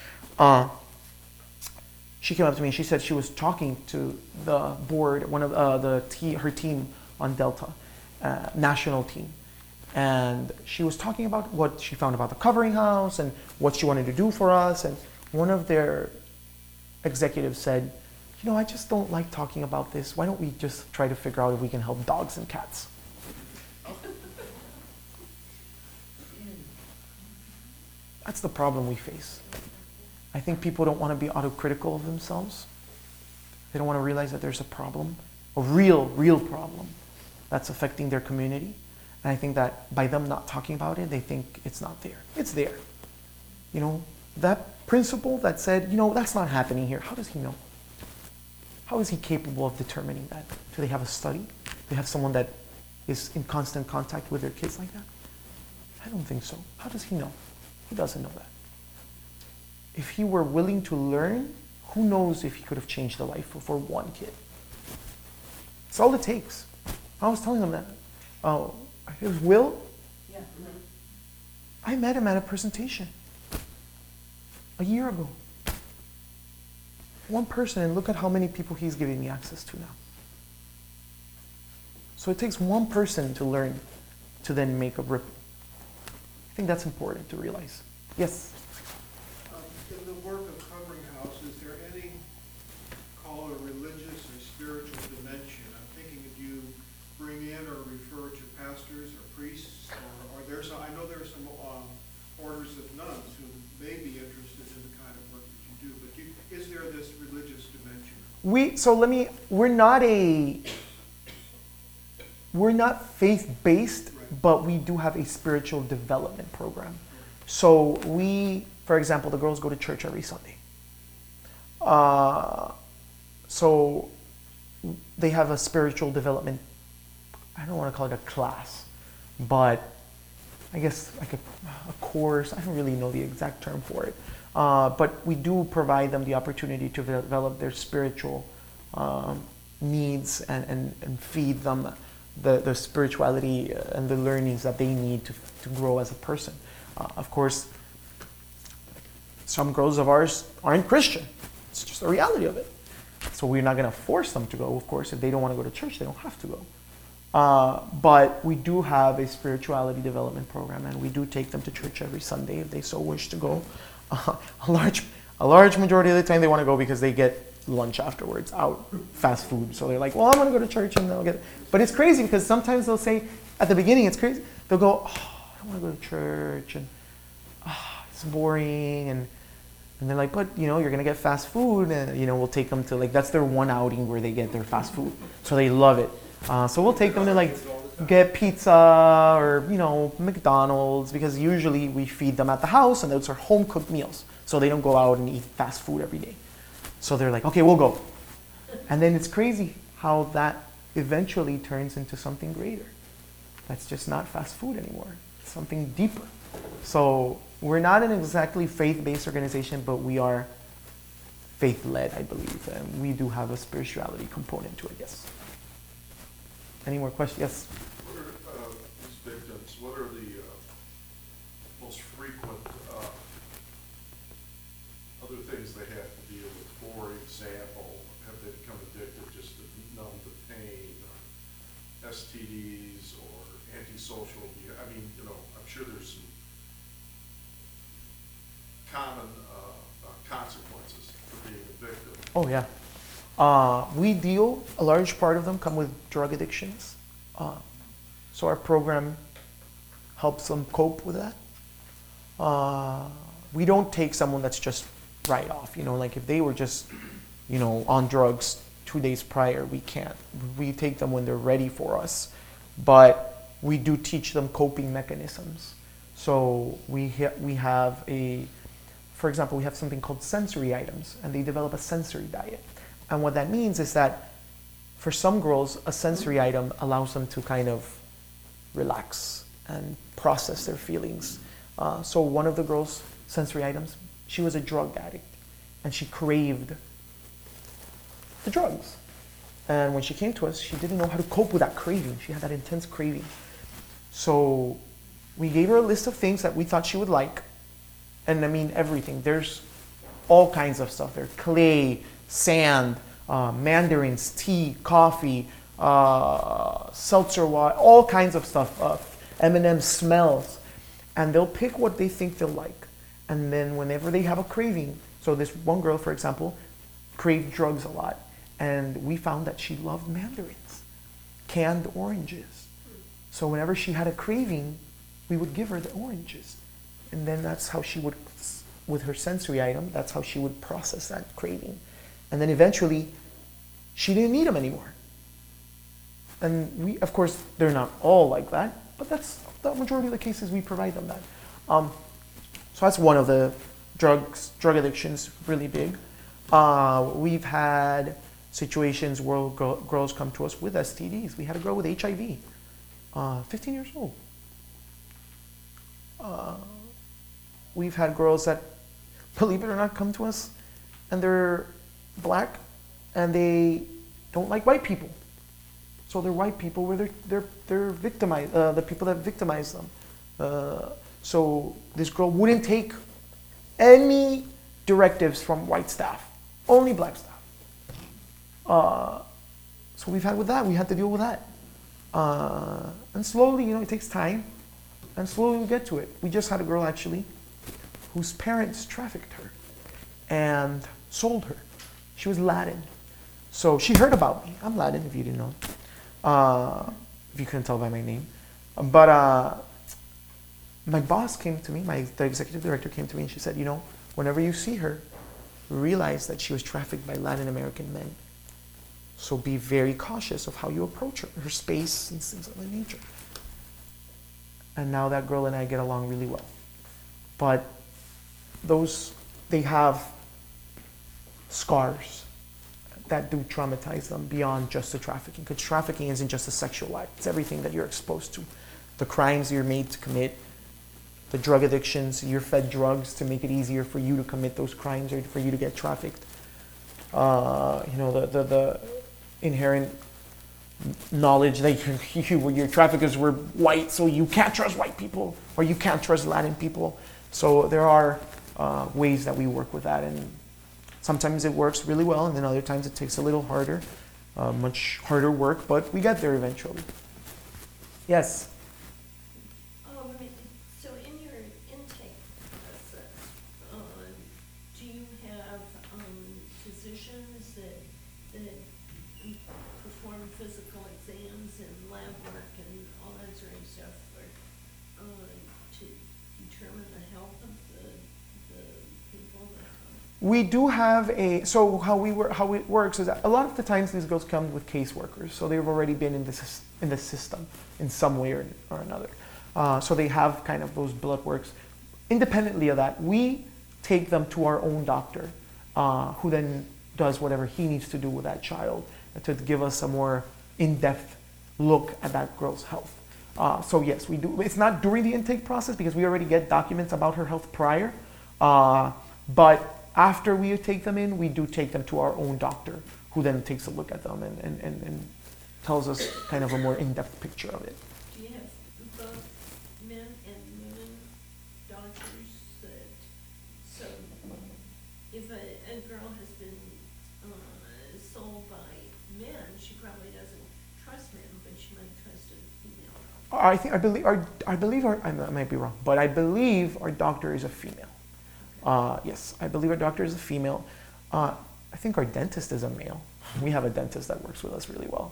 She came up to me and she said she was talking to the board, one of her team on Delta, national team. And she was talking about what she found about the Covering House and what she wanted to do for us. And one of their executives said, I just don't like talking about this. Why don't we just try to figure out if we can help dogs and cats? That's the problem we face. I think people don't want to be autocritical of themselves. They don't want to realize that there's a problem, a real problem that's affecting their community. And I think that by them not talking about it, they think it's not there. It's there. That principal that said, that's not happening here, how does he know? How is he capable of determining that? Do they have a study? Do they have someone that is in constant contact with their kids like that? I don't think so. How does he know? He doesn't know that. If he were willing to learn, who knows if he could have changed the life for one kid. It's all it takes. I was telling them that. It was Will. Yeah. I met him at a presentation a year ago. One person, and look at how many people he's giving me access to now. So it takes one person to learn to then make a ripple. I think that's important to realize. Yes? In the work of Covering House, is there any, call it a religious or spiritual dimension? I'm thinking if you bring in or refer to pastors or priests, or there's, I know there are some orders of nuns who may be interested in the kind of work that you do, but is there this religious dimension? Right. We're not faith-based, but we do have a spiritual development program. So we, for example, the girls go to church every Sunday. So they have a spiritual development, I don't want to call it a class, but I guess like a course. I don't really know the exact term for it. But we do provide them the opportunity to develop their spiritual needs and feed them the spirituality and the learnings that they need to grow as a person. Of course, some girls of ours aren't Christian. It's just the reality of it. So we're not going to force them to go. Of course, if they don't want to go to church, they don't have to go. But we do have a spirituality development program, and we do take them to church every Sunday if they so wish to go. A large majority of the time they want to go because they get lunch afterwards, out, fast food. So they're like, well, I'm going to go to church and they'll get it. But it's crazy because sometimes they'll say, at the beginning, it's crazy. They'll go, oh, I don't want to go to church, and it's boring, and they're like, but you're going to get fast food, and we'll take them to, like, that's their one outing where they get their fast food. So they love it. So we'll take them to, like, get pizza or, McDonald's, because usually we feed them at the house and those are home cooked meals. So they don't go out and eat fast food every day. So they're like, okay, we'll go. And then it's crazy how that eventually turns into something greater. That's just not fast food anymore. It's something deeper. So we're not an exactly faith-based organization, but we are faith-led, I believe. And we do have a spirituality component to it, yes. Any more questions? Yes? What are these victims, what are the most frequent other things they have to deal with? For example, have they become addicted just to numb the pain, or STDs, or antisocial abuse? I mean, I'm sure there's some common consequences for being a victim. Oh, yeah. A large part of them come with drug addictions. So our program helps them cope with that. We don't take someone that's just right off, like if they were just, on drugs 2 days prior, we can't. We take them when they're ready for us. But we do teach them coping mechanisms. So we have for example, we have something called sensory items, and they develop a sensory diet. And what that means is that for some girls, a sensory item allows them to kind of relax and process their feelings. So one of the girls' sensory items, she was a drug addict, and she craved the drugs. And when she came to us, she didn't know how to cope with that craving. She had that intense craving. So we gave her a list of things that we thought she would like. And I mean, everything. There's all kinds of stuff. There's clay, sand, mandarins, tea, coffee, seltzer water, all kinds of stuff, M&M smells. And they'll pick what they think they'll like. And then whenever they have a craving, so this one girl, for example, craved drugs a lot. And we found that she loved mandarins, canned oranges. So whenever she had a craving, we would give her the oranges. And then that's how she would, with her sensory item, that's how she would process that craving. And then eventually, she didn't need them anymore. And we, of course, they're not all like that, but that's the majority of the cases we provide them that. So that's one of the drug addictions, really big. We've had situations where girls come to us with STDs. We had a girl with HIV, 15 years old. We've had girls that, believe it or not, come to us and they're black and they don't like white people. So they're white people where they're victimized, the people that victimize them. So this girl wouldn't take any directives from white staff, only black staff. So we've had with that, we had to deal with that. And slowly, it takes time, and slowly we get to it. We just had a girl actually whose parents trafficked her and sold her. She was Latin. So she heard about me. I'm Latin, if you didn't know. If you couldn't tell by my name. But my boss came to me, the executive director came to me and she said, whenever you see her, realize that she was trafficked by Latin American men. So be very cautious of how you approach her space and things of that nature. and now that girl and I get along really well. But they have scars that do traumatize them beyond just the trafficking, because trafficking isn't just a sexual act, it's everything that you're exposed to. The crimes you're made to commit, the drug addictions, you're fed drugs to make it easier for you to commit those crimes or for you to get trafficked. The inherent knowledge that your traffickers were white, so you can't trust white people or you can't trust Latin people. So there are ways that we work with that, and sometimes it works really well, and then other times it takes a little harder, much harder work, but we get there eventually. Yes? So in your intake process, do you have physicians that perform physical exams and lab work and all that sort of stuff to determine the health of the people that come? We do have how it works is that a lot of the times these girls come with caseworkers, so they've already been in the system in some way or another. So they have kind of those blood works. Independently of that, we take them to our own doctor, who then does whatever he needs to do with that child to give us a more in-depth look at that girl's health. So yes, we do. It's not during the intake process because we already get documents about her health prior, but after we take them in, we do take them to our own doctor, who then takes a look at them and tells us kind of a more in-depth picture of it. Do you have both men and women doctors so if a girl has been sold by men, she probably doesn't trust men, but she might trust a female. I believe I might be wrong, but I believe our doctor is a female. Yes, I believe our doctor is a female. I think our dentist is a male. We have a dentist that works with us really well.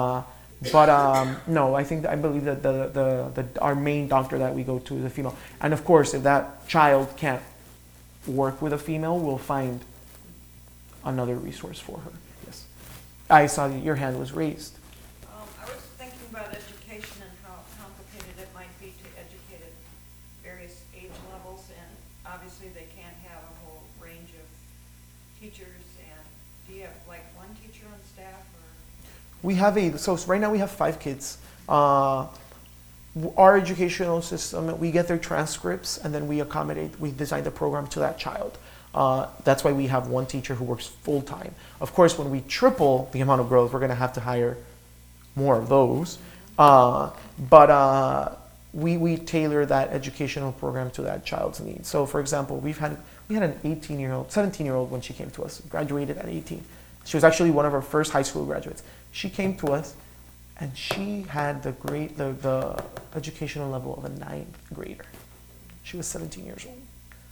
No, I believe that our main doctor that we go to is a female. And of course, if that child can't work with a female, we'll find another resource for her. Yes. I saw that your hand was raised. I was thinking about education and how complicated it might be to educate at various age levels, and obviously they can't have a whole range of teachers. And do you have like one teacher on staff, or? We have so right now we have 5 kids. Our educational system, we get their transcripts and then we design the program to that child. That's why we have one teacher who works full time. Of course, when we triple the amount of girls, we're going to have to hire more of those. But we tailor that educational program to that child's needs. So, for example, we had an 17-year-old when she came to us, graduated at 18. She was actually one of our first high school graduates. She came to us, and she had the educational level of a 9th grader. She was 17 years old.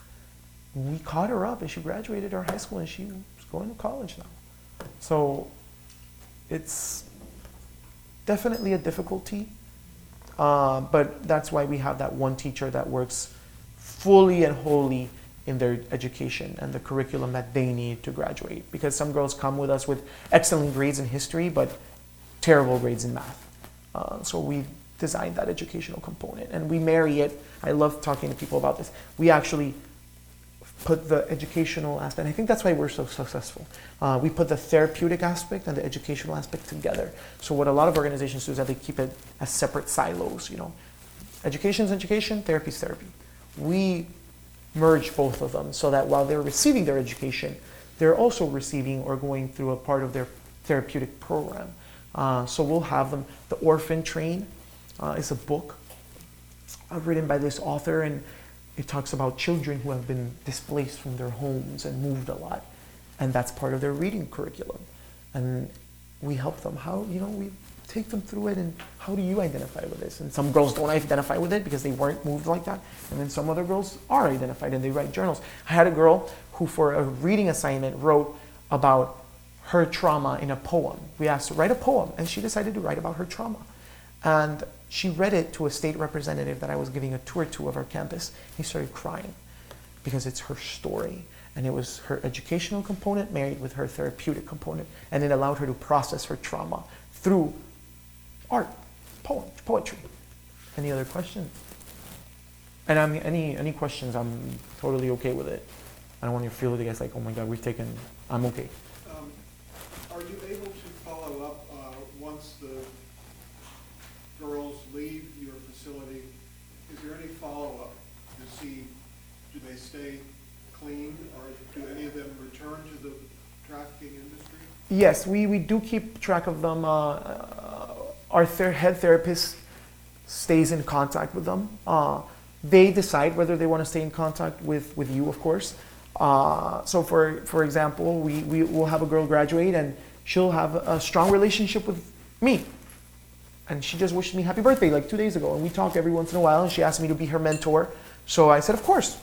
We caught her up, and she graduated our high school, and she was going to college now. So it's definitely a difficulty, but that's why we have that one teacher that works fully and wholly in their education and the curriculum that they need to graduate. Because some girls come with us with excellent grades in history, but terrible grades in math. So we designed that educational component, and we marry it. I love talking to people about this. We actually put the educational aspect, and I think that's why we're so successful. We put the therapeutic aspect and the educational aspect together. So what a lot of organizations do is that they keep it as separate silos. Education is education, therapy is therapy. We merge both of them so that while they're receiving their education, they're also receiving or going through a part of their therapeutic program. So we'll have them. The Orphan Train is a book written by this author, and it talks about children who have been displaced from their homes and moved a lot, and that's part of their reading curriculum. And we help them. We take them through it, and how do you identify with this? And some girls don't identify with it because they weren't moved like that, and then some other girls are identified and they write journals. I had a girl who, for a reading assignment, wrote about her trauma in a poem. We asked her to write a poem, and she decided to write about her trauma. And she read it to a state representative that I was giving a tour to of our campus. He started crying because it's her story, and it was her educational component married with her therapeutic component, and it allowed her to process her trauma through art, poetry. Any other questions? And any questions, I'm totally okay with it. I don't want you to feel it, guys, like, oh my God, I'm okay. Are you able to follow up once the girls leave your facility? Is there any follow-up to see, do they stay clean, or do any of them return to the trafficking industry? Yes, we do keep track of them. Our head therapist stays in contact with them. They decide whether they want to stay in contact with you, of course. So for example, we will have a girl graduate and she'll have a strong relationship with me. And she just wished me happy birthday like 2 days ago. And we talk every once in a while, and she asked me to be her mentor. So I said, of course.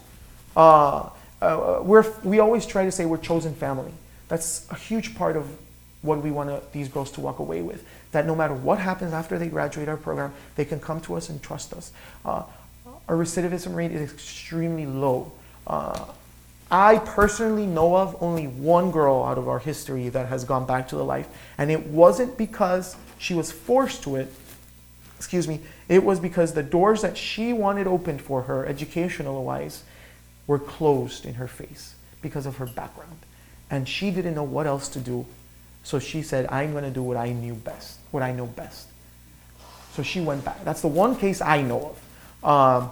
We always try to say we're chosen family. That's a huge part of what we want these girls to walk away with. That no matter what happens after they graduate our program, they can come to us and trust us. Our recidivism rate is extremely low. I personally know of only one girl out of our history that has gone back to the life, and it wasn't because she was forced to it. It was because the doors that she wanted opened for her, educational-wise, were closed in her face because of her background. And she didn't know what else to do. So she said, I'm going to do what I know best. So she went back. That's the one case I know of.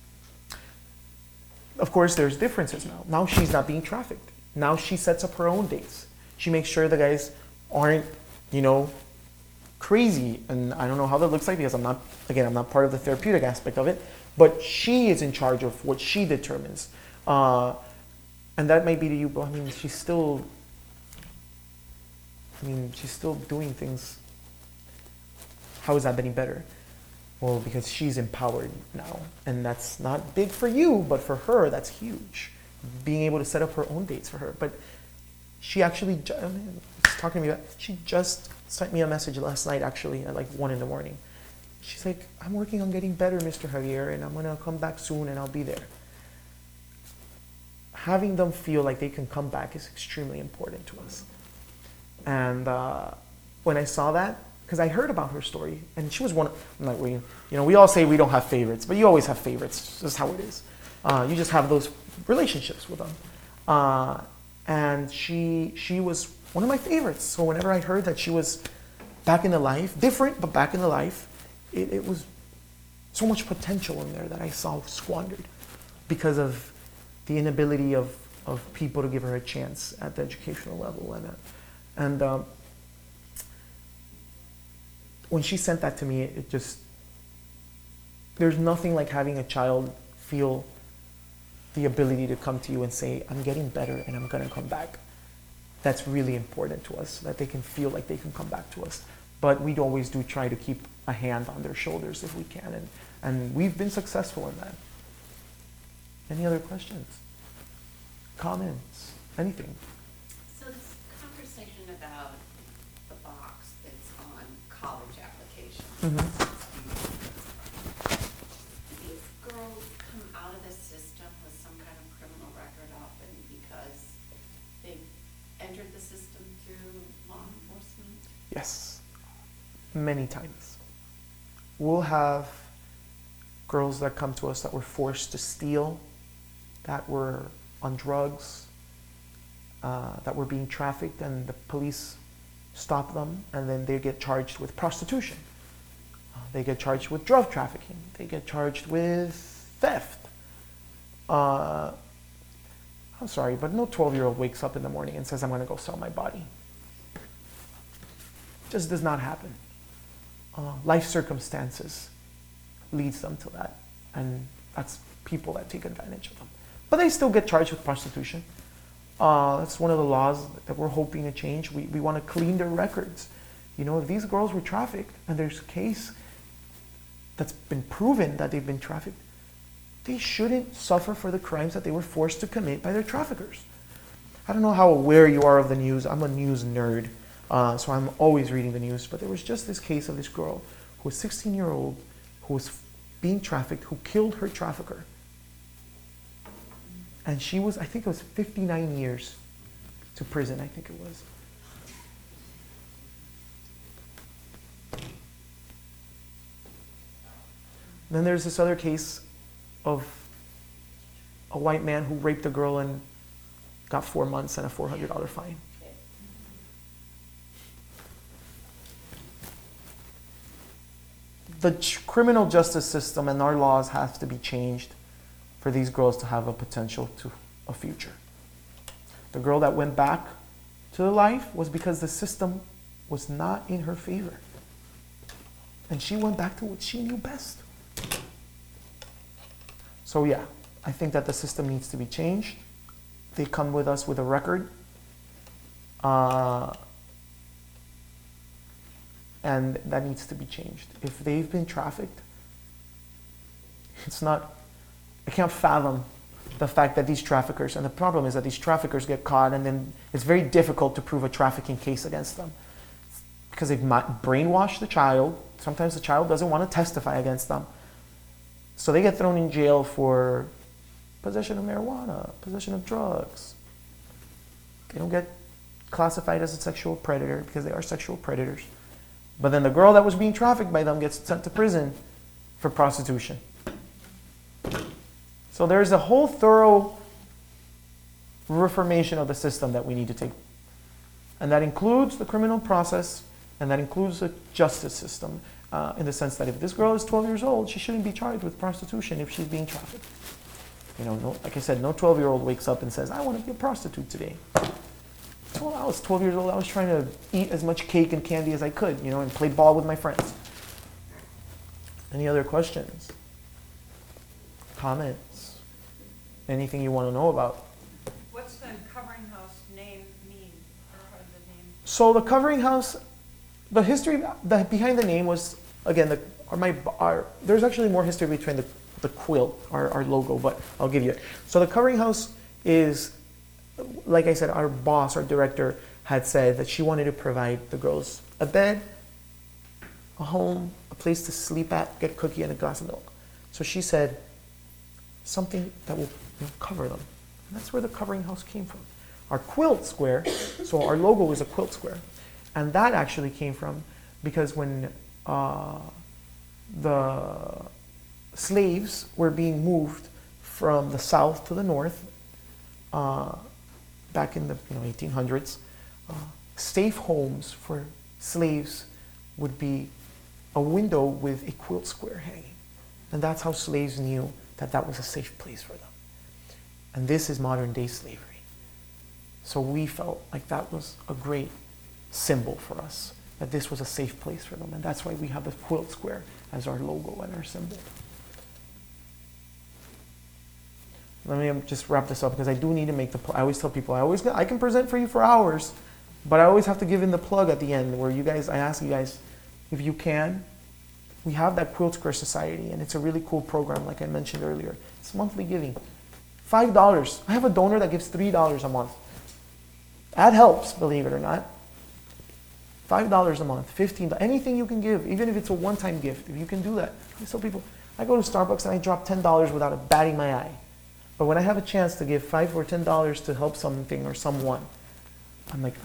Of course, there's differences now. Now she's not being trafficked. Now she sets up her own dates. She makes sure the guys aren't, crazy. And I don't know how that looks like because I'm not part of the therapeutic aspect of it. But she is in charge of what she determines. And that may be to you, but she's still doing things. How is that any better? Well, because she's empowered now. And that's not big for you, but for her, that's huge. Being able to set up her own dates for her. But she actually, she just sent me a message last night, actually, at like 1 a.m. She's like, I'm working on getting better, Mr. Javier, and I'm going to come back soon and I'll be there. Having them feel like they can come back is extremely important to us. And when I saw that, because I heard about her story, and she was one. We all say we don't have favorites, but you always have favorites. That's how it is. You just have those relationships with them. And she was one of my favorites. So whenever I heard that she was back in the life, different but back in the life, it was so much potential in there that I saw squandered because of the inability of people to give her a chance at the educational level. And when she sent that to me, it just, there's nothing like having a child feel the ability to come to you and say, I'm getting better and I'm going to come back. That's really important to us, that they can feel like they can come back to us. But we always do try to keep a hand on their shoulders if we can. And we've been successful in that. Any other questions? Comments? Anything? So this conversation about the box that's on college applications. If girls come out of the system with some kind of criminal record often because they've entered the system through law enforcement? Yes, many times. We'll have girls that come to us that were forced to steal, that were on drugs, that were being trafficked, and the police stop them, and then they get charged with prostitution. They get charged with drug trafficking. They get charged with theft. I'm sorry, but no 12-year-old wakes up in the morning and says, I'm going to go sell my body. Just does not happen. Life circumstances leads them to that, and that's people that take advantage of them. But they still get charged with prostitution. That's one of the laws that we're hoping to change. We want to clean their records. If these girls were trafficked and there's a case that's been proven that they've been trafficked, they shouldn't suffer for the crimes that they were forced to commit by their traffickers. I don't know how aware you are of the news. I'm a news nerd, so I'm always reading the news. But there was just this case of this girl who was 16-year-old, who was being trafficked, who killed her trafficker. And she was, I think it was 59 years to prison, I think it was. Then there's this other case of a white man who raped a girl and got 4 months and a $400 fine. The criminal justice system and our laws have to be changed for these girls to have a potential to a future. The girl that went back to the life was because the system was not in her favor. And she went back to what she knew best. So yeah, I think that the system needs to be changed. They come with us with a record. And that needs to be changed. If they've been trafficked, it's not, I can't fathom the fact that these traffickers, and the problem is that these traffickers get caught and then it's very difficult to prove a trafficking case against them. Because they've brainwashed the child. Sometimes the child doesn't want to testify against them. So they get thrown in jail for possession of marijuana, possession of drugs. They don't get classified as a sexual predator because they are sexual predators. But then the girl that was being trafficked by them gets sent to prison for prostitution. So there's a whole thorough reformation of the system that we need to take. And that includes the criminal process, and that includes the justice system, in the sense that if this girl is 12 years old, she shouldn't be charged with prostitution if she's being trafficked. You know, no, like I said, no 12-year-old wakes up and says, I want to be a prostitute today. So when I was 12 years old, I was trying to eat as much cake and candy as I could, you know, and play ball with my friends. Any other questions? Comments? Anything you want to know about? What's the Covering House name mean, or how did the name? So the Covering House, the history behind the name was, again, there's actually more history between the quilt, our logo, but I'll give you it. So the Covering House is, like I said, our boss, our director, had said that she wanted to provide the girls a bed, a home, a place to sleep at, get a cookie and a glass of milk. So she said something that will cover them. And that's where the Covering House came from. Our quilt square, so our logo is a quilt square. And that actually came from because when the slaves were being moved from the south to the north, back in the 1800s, safe homes for slaves would be a window with a quilt square hanging. And that's how slaves knew that that was a safe place for them. And this is modern day slavery. So we felt like that was a great symbol for us, that this was a safe place for them. And that's why we have the quilt square as our logo and our symbol. Let me just wrap this up because I do need to make the I always tell people, I can present for you for hours, but I always have to give in the plug at the end where I ask you guys, if you can, we have that Quilt Square Society, and it's a really cool program like I mentioned earlier. It's monthly giving. $5. I have a donor that gives $3 a month. That helps, believe it or not. $5 a month, $15, anything you can give, even if it's a one-time gift, if you can do that. I tell people, I go to Starbucks and I drop $10 without batting my eye. But when I have a chance to give $5 or $10 to help something or someone, I'm like,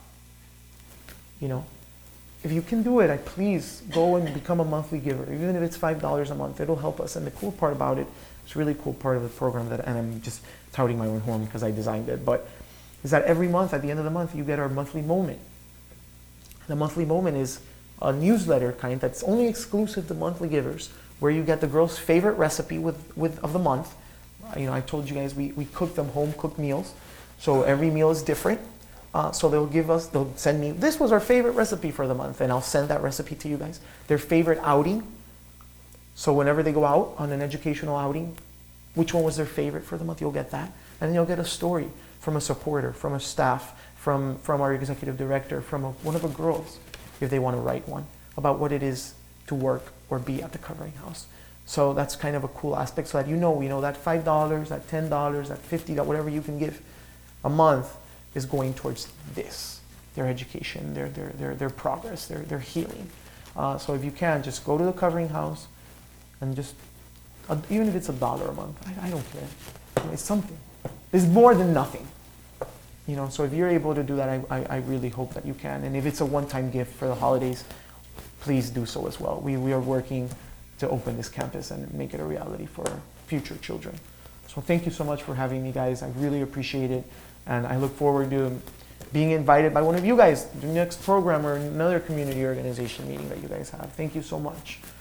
you know, if you can do it, please go and become a monthly giver. Even if it's $5 a month, it'll help us. And the cool part about it, it's a really cool part of the program and I'm just touting my own horn because I designed it, but is that every month, at the end of the month, you get our monthly moment. The monthly moment is a newsletter kind that's only exclusive to monthly givers, where you get the girl's favorite recipe of the month. You know, I told you guys we cook them home-cooked meals, so every meal is different. So they'll send me, this was our favorite recipe for the month, and I'll send that recipe to you guys. Their favorite outing, so whenever they go out on an educational outing, which one was their favorite for the month, you'll get that. And then you'll get a story from a supporter, from a staff, from our executive director, from one of the girls, if they want to write one, about what it is to work or be at the Covering House. So that's kind of a cool aspect, so that you know that $5, that $10, that $50, that whatever you can give a month is going towards this, their education, their progress, their healing. So if you can, just go to the Covering House and just, even if it's $1 a month, I don't care. It's something. It's more than nothing. You know, so if you're able to do that, I really hope that you can. And if it's a one-time gift for the holidays, please do so as well. We are working to open this campus and make it a reality for future children. So thank you so much for having me, guys. I really appreciate it. And I look forward to being invited by one of you guys to the next program or another community organization meeting that you guys have. Thank you so much.